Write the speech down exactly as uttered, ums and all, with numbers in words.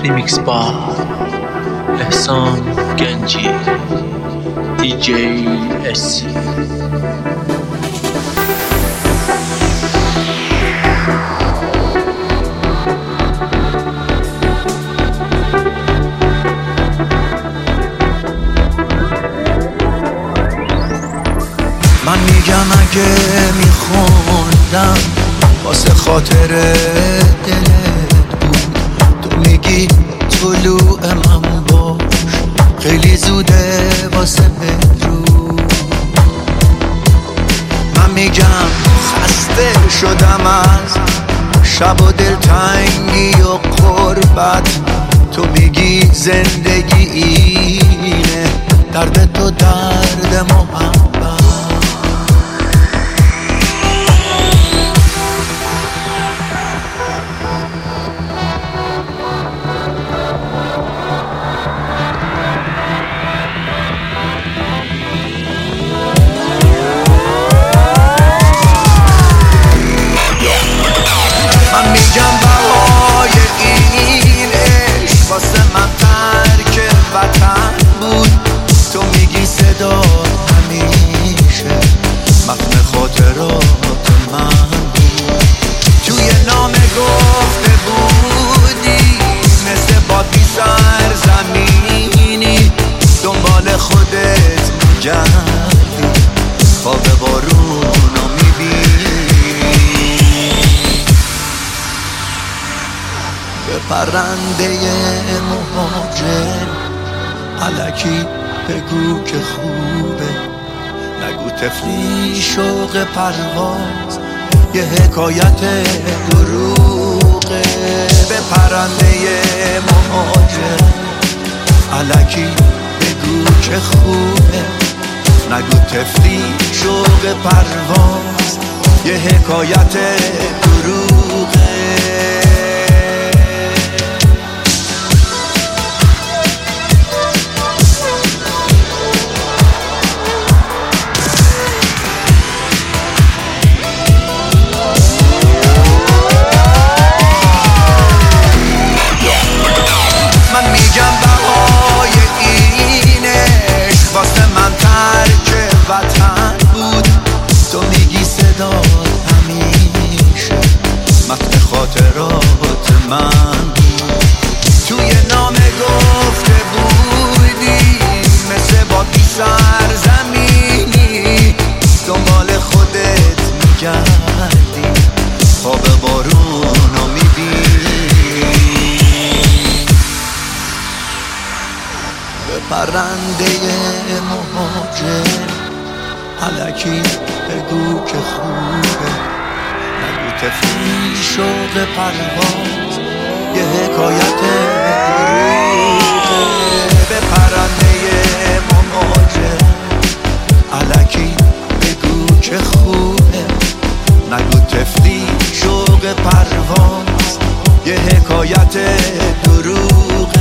ریمیکس با احسان گنجی دی جی اس. من میگم اگه میخوندم واسه خاطر دلت بود، تو میگی طلوع من باش خیلی زوده واسه بدرود. من میگم خسته شدم از شب و دلتنگی و غربت، تو میگی زندگی اینه درد تو درد محبت. من میگم بهای این عشق واسه من ترک وطن بود، تو میگی صدا همیشه متن خاطرات من بود. توی نامه گفته بودی مثل بادی سرزمینی دنبال خودت میگردی، خواب بارونو میبینی. به پرنده مهاجر الکی بگو که خوبه، نگو تفلی شوق پرواز یه حکایت دروغه. به پرنده مهاجر الکی بگو که خوبه، نگو تفلی شوق پرواز یه حکایت دروغه. من میگم بهای این عشق واسه من ترک وطن بود، تو میگی صدا همیشه متن خاطرات من بود. توی نامه گفته بودی مثل بادی سرزمینی دنبال خودت میگردی، خواب بارونو میبینی. به پرنده مهاجر الکی بگو که خوبه، نگو تفلی شوق پرواز یه حکایت دروغه. به پرنده مهاجر الکی بگو که خوبه، نگو تفلی شوق پرواز یه حکایت دروغه.